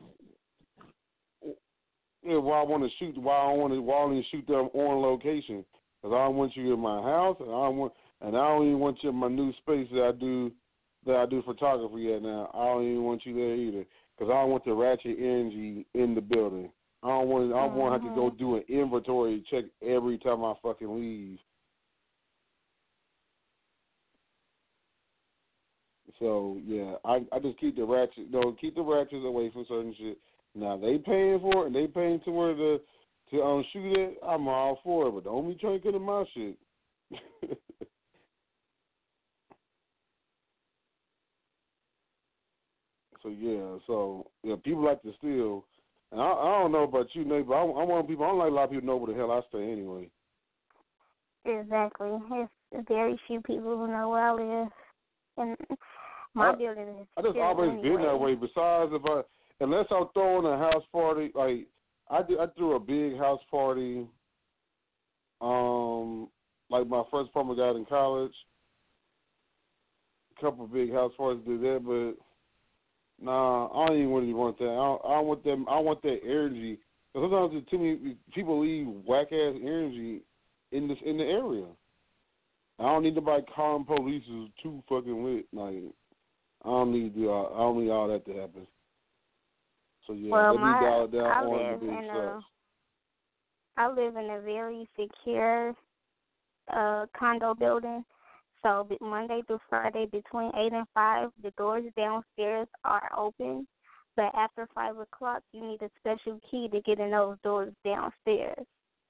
Yeah, why I want to shoot, why I don't want to, why I only shoot them on location. Because I don't want you in my house, and I don't want, and I don't even want you in my new space that I do, that I do photography at now. I don't even want you there either, because I don't want the ratchet energy in the building. I don't want, I don't want to have to go do an inventory check every time I fucking leave. So yeah, I I just keep the ratchet, no, keep the ratchets away from certain shit. Now they paying for it, and they paying to where the to um shoot it. I'm all for it, but don't be trying to get in my shit. So yeah, so yeah, people like to steal, and I, I don't know about you, Nate, but I, I want people. I don't like a lot of people know where the hell I stay anyway. Exactly. It's very few people who know where I live, and my I, building is. I just still always anyway. been that way. Besides, if I unless I'm throwing a house party, like I did, I threw a big house party. Um, like my first apartment got in college. A couple of big house parties did that, but nah, I don't even really want that. I don't, I don't want them. I want that energy. Because sometimes there's too many people leave whack ass energy in this in the area. I don't need nobody calling police is too fucking lit. Like I don't need the, uh, I don't need all that to happen. So yeah, well, let my, me dial it down I on live the big in stuff. a, I live in a very secure uh, condo building. So Monday through Friday between eight and five, the doors downstairs are open. But after five o'clock, you need a special key to get in those doors downstairs.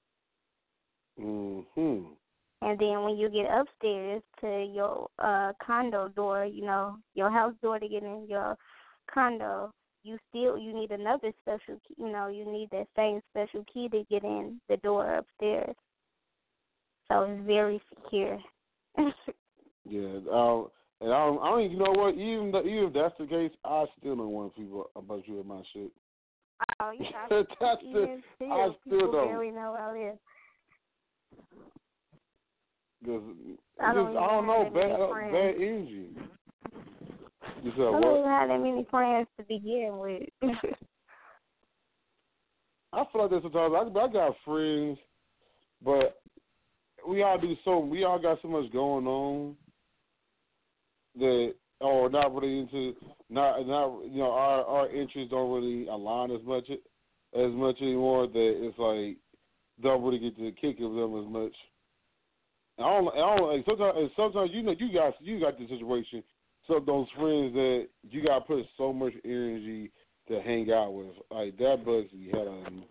Mm-hmm. And then when you get upstairs to your uh, condo door, you know, your house door to get in your condo, you still you need another special key. You know, you need that same special key to get in the door upstairs. So it's very secure. Yeah, um, and I don't, I don't even know what. Even the, even if that's the case, I still don't want people about you in my shit. Oh, yeah. That's the, still, I still people don't. barely know how it is. Because I don't, just, I don't know, bad, friends. bad energy. You said I what? don't even have that many friends to begin with. I feel like that sometimes. I, I got friends, but we all do so. We all got so much going on that, or not really into, not not you know, our our interests don't really align as much as much anymore. That it's like don't really get to kick of them as much. I don't, I don't like sometimes. And sometimes you know you got you got the situation. So those friends that you got to put so much energy to hang out with, like that bugs the hell out of me.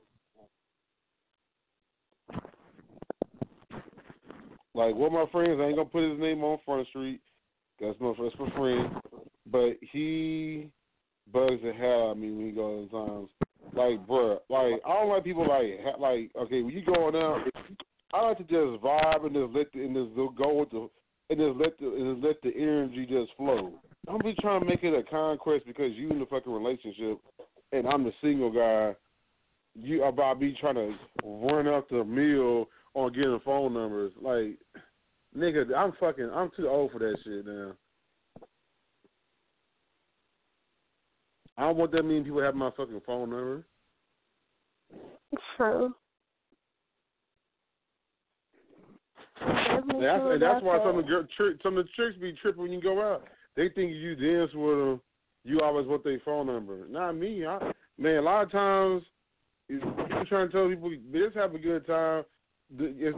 Like one of my friends, I ain't gonna put his name on Front Street. That's my that's my friend, but he bugs the hell out of me when he goes times. Like, bruh, like I don't like people like ha- like okay when you going out. I like to just vibe and just let the, and just go with the and just let the and just let the energy just flow. Don't be trying to make it a conquest because you in the fucking relationship and I'm the single guy. You about me trying to run up the meal on getting phone numbers. Like, nigga, I'm fucking I'm too old for that shit now. I don't want that many people have my fucking phone number. True. And that's, and that's why some of the tri- some of the tricks be tripping when you go out. They think you dance with them, you always want their phone number. Not me. I, man, a lot of times, you trying to tell people, just have a good time. It's,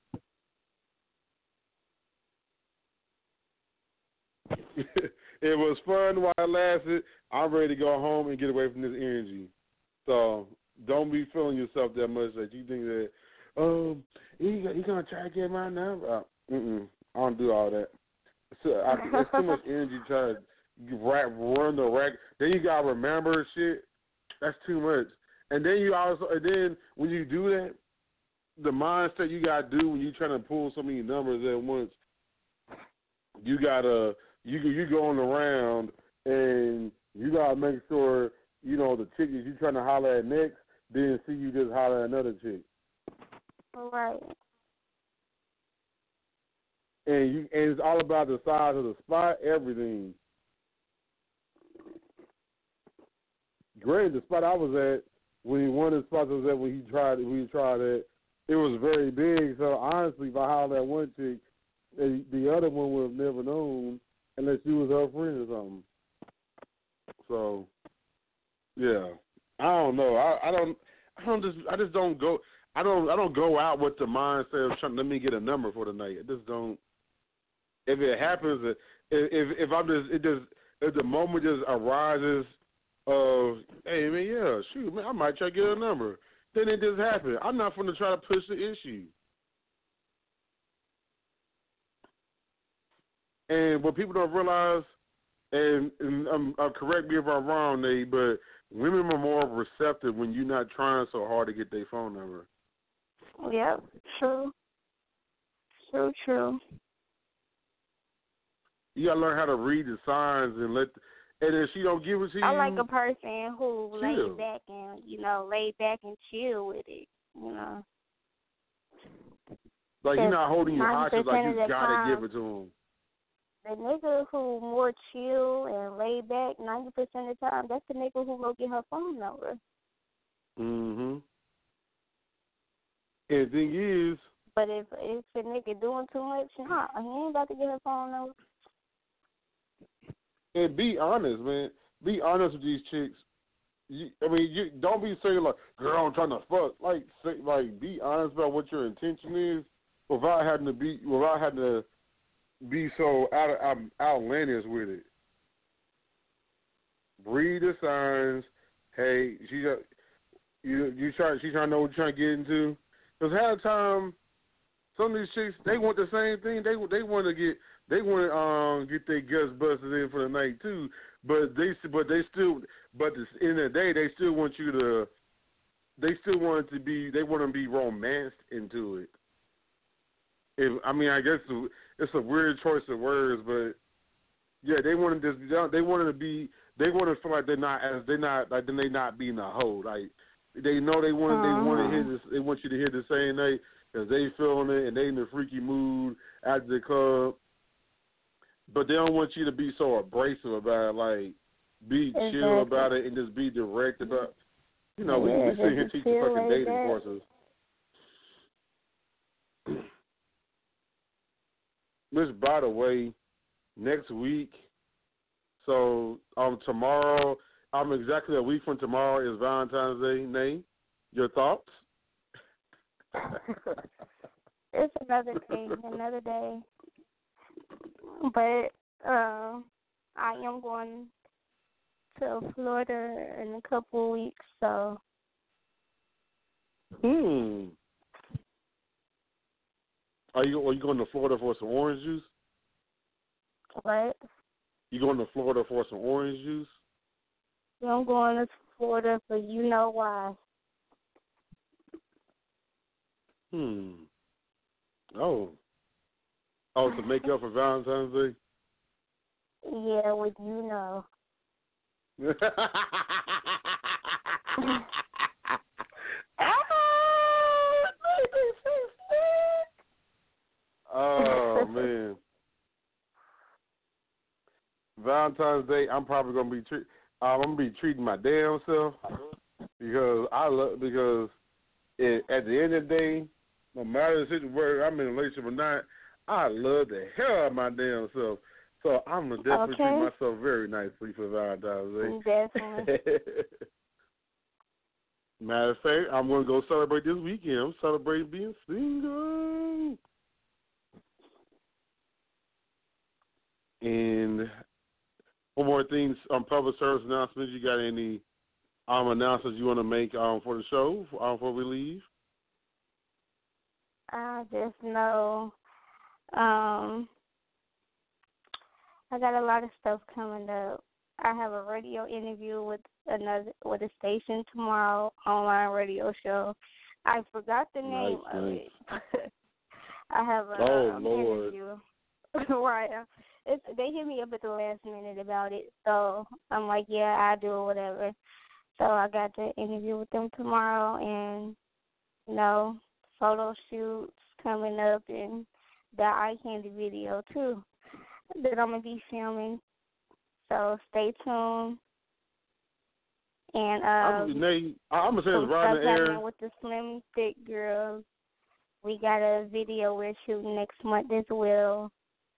it was fun while it lasted. I'm ready to go home and get away from this energy. So don't be feeling yourself that much that you think that, um, he he gonna try to get my number. Uh, mm-mm, I don't do all that. So I, there's too much energy trying to rap, run the rack. Then you gotta remember shit. That's too much. And then you also, and then when you do that, the mindset you gotta do when you trying to pull so many numbers at once, you gotta you you going around and You gotta make sure you know the chick that you trying to holler at next didn't see you just holler at another chick. Right. And you and it's all about the size of the spot, everything. Granted, the spot I was at when he one of the spots I was at when he tried when he tried it, it was very big. So honestly, if I hollered at one chick, the, the other one would have never known unless she was her friend or something. So, yeah, I don't know. I, I don't. I don't just. I just don't go. I don't. I don't go out with the mindset of trying. Let me get a number for the night. I just don't. If it happens, if if, if I'm just, it just, if the moment just arises of, hey man, yeah, shoot, man, I might try to get a number. Then it just happened. I'm not going to try to push the issue. And what people don't realize, and, and um, uh, correct me if I'm wrong, Nate, but women are more receptive when you're not trying so hard to get their phone number. Yep, true. True, true. You gotta learn how to read the signs and let. And if she don't give it to you, I like a person who chill. laid back and you know laid back and chill with it. You know, like you're not holding your hostage like you gotta time, give it to him. The nigga who more chill and laid back ninety percent of the time, that's the nigga who will get her phone number. Mhm. And the thing is, but if if the nigga doing too much, nah, he ain't about to get her phone number. And be honest, man. Be honest with these chicks. You, I mean, you don't be saying like, "Girl, I'm trying to fuck." Like, say, like, be honest about what your intention is, without having to be, without having to be so out of, um, outlandish with it. Read the signs. Hey, she, you, you try. She trying to know what you're trying to get into. Because half the time, some of these chicks, they want the same thing. They they want to get. They want to um, get their guts busted in for the night too, but they but they still but at the end of the day they still want you to they still want it to be they want to be romanced into it. If I mean I guess it's a weird choice of words, but yeah, they want to just they want to be they want to feel like they're not as they're not like then they not being a hoe. Like they know they want uh-huh. they want to hear this, they want you to hear the same night because they feeling it and they in the freaky mood after the club. But they don't want you to be so abrasive about it. Like, be exactly. chill about it and just be direct about. You know, yeah, we, we sit here and teach the fucking like dating that. courses. Which, by the way, next week. So um, tomorrow, um, exactly a week from tomorrow is Valentine's Day. Nay, your thoughts? It's another thing, another day. But uh, I am going to Florida in a couple of weeks, so. Hmm. Are you are you going to Florida for some orange juice? What? You going to Florida for some orange juice? I'm going to Florida for you know why. Hmm. Oh. Oh, to make up for Valentine's Day? Yeah, with you know. Oh, man. Valentine's Day, I'm probably gonna be treat. Um, I'm gonna be treating my damn self because I love because it, at the end of the day, no matter the situation, whether I'm in a relationship or not, I love the hell out of my damn self. So I'm gonna definitely okay. treat myself very nicely for Valentine's Day. Definitely. Matter of fact, I'm gonna go celebrate this weekend. I'm celebrating being single. And one more thing, um, public service announcements. You got any um, announcements you want to make um, for the show um, before we leave? I just know um, I got a lot of stuff coming up. I have a radio interview with another with a station tomorrow, online radio show. I forgot the name nice, of nice. it. I have a oh, um, Lord. interview. right. It's, they hit me up at the last minute about it, so I'm like, yeah, I do or whatever. So I got the interview with them tomorrow, and you know, photo shoots coming up, and the eye candy video too that I'm gonna be filming. So stay tuned. And um, I'm, Nate, I'm gonna say some it's right in stuff the air. happening with the Slim Thick girls. We got a video we're shooting next month as well.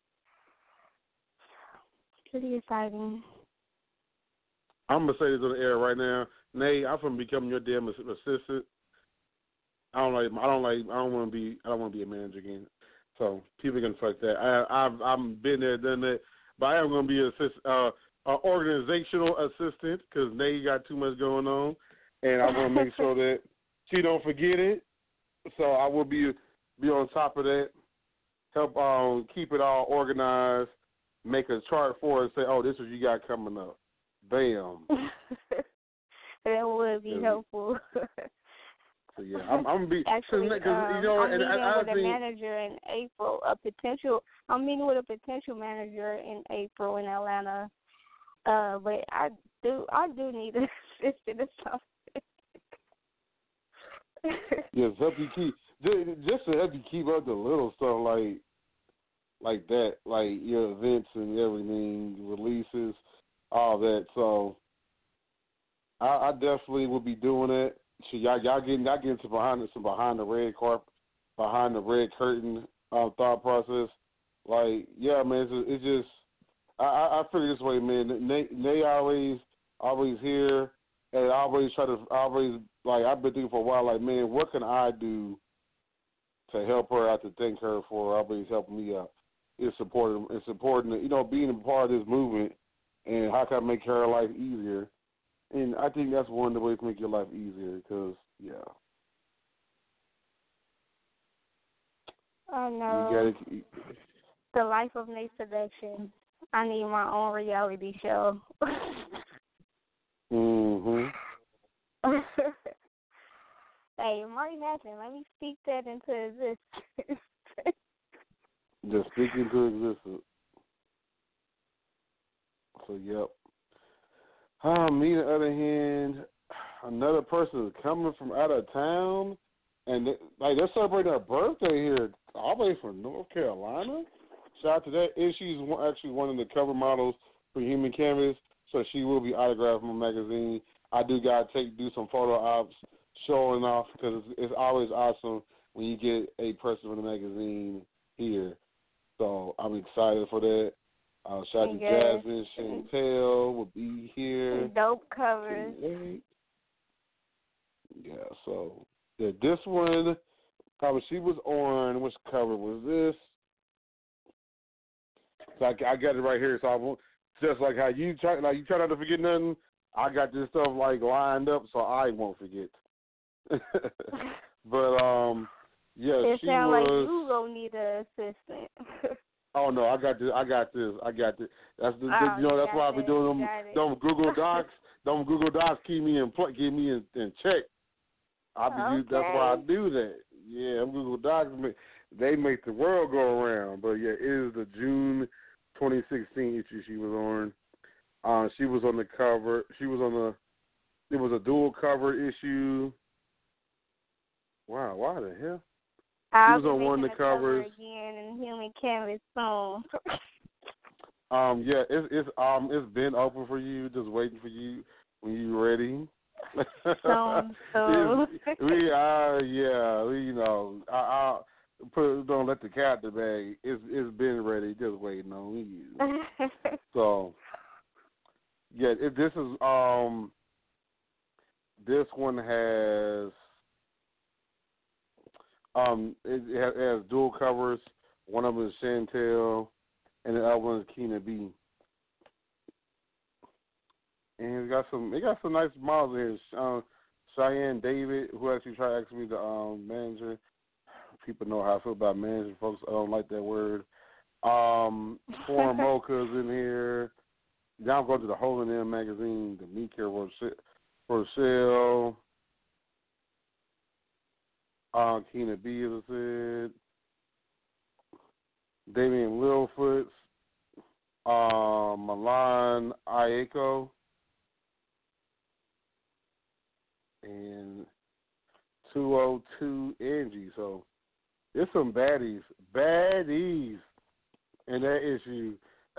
Pretty exciting. I'm gonna say this on the air right now, Nate. I'm from becoming your damn assistant. I don't like. I don't like. I don't want to be. I don't want to be a manager again. So people can fuck that. I, I've I've been there, done that. But I am gonna be an assist, uh, an organizational assistant because Nate got too much going on, and I want to make sure that she don't forget it. So I will be be on top of that. Help um keep it all organized. Make a chart for it and say, oh, this is what you got coming up. Bam. That would be Yeah. helpful. So yeah, I'm, I'm gonna be Actually, cause, um, you know, I'm and meeting I, I with a think, manager in April. A potential. I'm meeting with a potential manager in April in Atlanta. Uh, but I do. I do need an assistant or something. yes, help you keep just, just to help you keep up the little stuff like like that, like your events and everything, releases, all that. So I, I definitely will be doing it. So y'all, y'all getting, y'all getting some behind some behind the red carpet, behind the red curtain um, thought process. Like, yeah, man, it's, it's just I, I, I feel this way, man. They, they always, always here, and I always try to, always like I've been thinking for a while, like, man, what can I do to help her out, to thank her for always helping me out? It's supporting, it's supporting, you know, being a part of this movement, and how can I make her life easier? And I think that's one of the ways to make your life easier, because, yeah. I know. You gotta, the life of Nate Seduction. I need my own reality show. mm-hmm. Hey, it might happen. Let me speak that into existence. Just speak into existence. So, yep. Um, me, on the other hand, another person is coming from out of town, and they, like they're celebrating her birthday here, all the way from North Carolina. Shout out to that. And she's one, actually one of the cover models for Human Canvas, so she will be autographed in my magazine. I do gotta take do some photo ops, showing off, because it's, it's always awesome when you get a person from the magazine here. So I'm excited for that. Uh, shout out to Yes. Jasmine, Chantel will be here. Dope covers. Yeah, so yeah, this one, cover she was on. Which cover was this? So I, I got it right here. So I won't, just like how you try, like you try not to forget nothing. I got this stuff like lined up, so I won't forget. But um, yeah, it she sounds was. like you gonna need an assistant. Oh no, I got this. I got this. I got this. That's the, Oh, you know you that's why I be it. doing You them. Them Google Docs. them Google Docs keep me in pl- keep me in, in check. I be Okay. that's why I do that. Yeah, them Google Docs make, they make the world go around. But yeah, it is the June twenty sixteen issue she was on. Uh, she was on the cover. She was on the. It was a dual cover issue. Wow, why the hell? I'll She was be on one of the making a cover covers. again in Human Canvas soon. Um, yeah, it's it's um it's been open for you, just waiting for you when you're ready. Soon, soon. we are, yeah, we, you know, I, I put don't let the cat in the bag. It's it's been ready, just waiting on you. So, yeah, it, this is um this one has um it, it has, it has dual covers. One of them is Chantel, and the other one is Keena B. And it got some, it got some nice models here. Um, Cheyenne David, who actually tried to ask me the um, manager. People know how I feel about managing folks. I don't like that word. Um, Foreign Mocha's in here. Now I'm going to the Hole in M magazine. The Me Care Rochelle. Uh, Keena B, as I said. Damian Lillfoot, uh, Milan Ayeko, and two oh two Angie. So there's some baddies, baddies in that issue.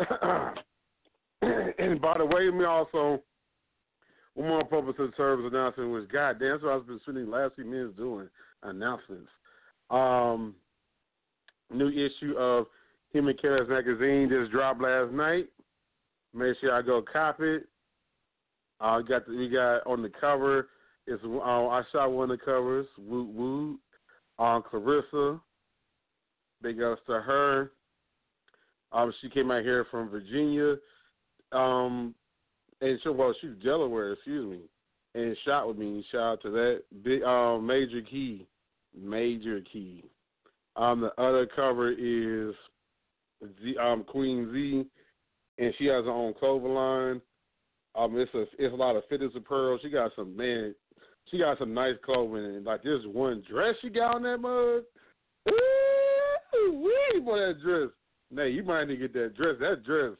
And by the way, me also, one more purpose of service announcement was, goddamn, that's what I've been spending the last few minutes doing, announcements. Um, new issue of Human Chaos Magazine just dropped last night. Make sure I go cop it. Uh, got the, we got on the cover. It's uh, I shot one of the covers. Woot woot. On Clarissa. Big ups to her. Um, she came out here from Virginia. Um, and she, well, she's Delaware, excuse me, and shot with me. Shout out to that. Big um, Major Key. Major Key. Um, the other cover is Z, um, Queen Z, and she has her own clothing line. Um, it's a it's a lot of fitness apparel. She got some man, she got some nice clothing, and like this one dress she got on that mug. Ooh, wee for that dress. Nay, you might need to get that dress. That dress.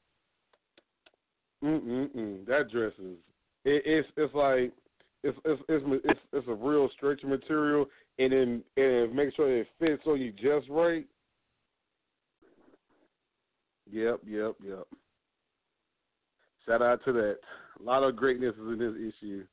Mm mm mm. That dress is. It, it's it's like it's it's it's it's it's a real stretchy material, and then and make sure it fits on you just right. Yep, yep, yep. Shout out to that. A lot of greatness is in this issue.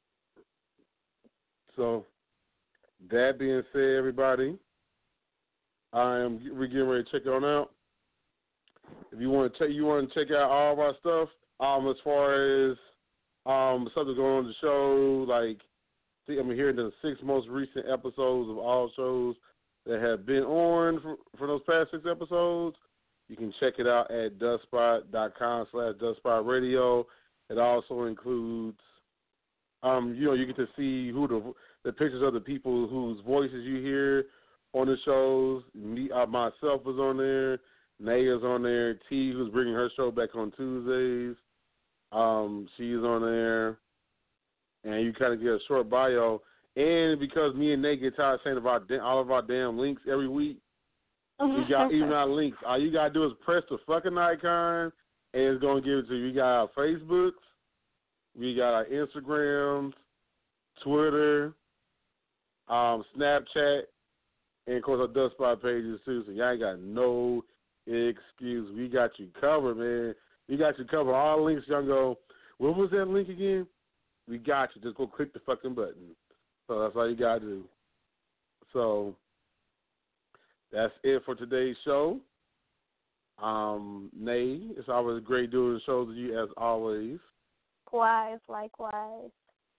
So, that being said, everybody, I am we're getting ready to check it on out. If you want to check, you want to check out all of our stuff. Um, as far as um stuff that's going on the show, like see, I'm hearing the six most recent episodes of all shows that have been on for, for those past six episodes. You can check it out at dustspot.com slash dustspot It also includes, um, you know, you get to see who the the pictures of the people whose voices you hear on the shows. Me, uh, myself is on there. Naya's on there. T, who's bringing her show back on Tuesdays. Um, she's on there. And you kind of get a short bio. And because me and Nate get tired of saying about all of our damn links every week, you got even our links. All you gotta do is press the fucking icon, and it's gonna give it to you. We got our Facebooks, we got our Instagrams, Twitter, um, Snapchat, and of course our Dust Spot pages too. So y'all ain't got no excuse. We got you covered, man. We got you covered. All links, y'all go. What was that link again? We got you. Just go click the fucking button. So that's all you gotta do. So. That's it for today's show. Um, Nay, it's always great doing shows with you as always. Likewise, likewise.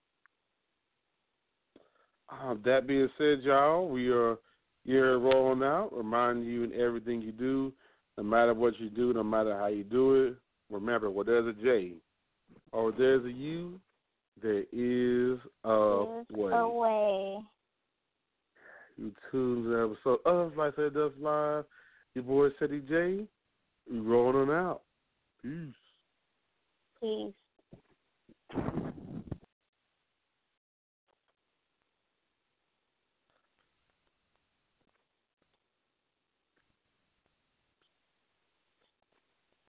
Uh, that being said, y'all, we are here rolling out, reminding you in everything you do, no matter what you do, no matter how you do it, remember, where there's a J or there's a U, there is a There's way. a way. You tuned to the episode of Life at Dust Live. Your boy, Ceddy J. We rolling on out. Peace. Peace.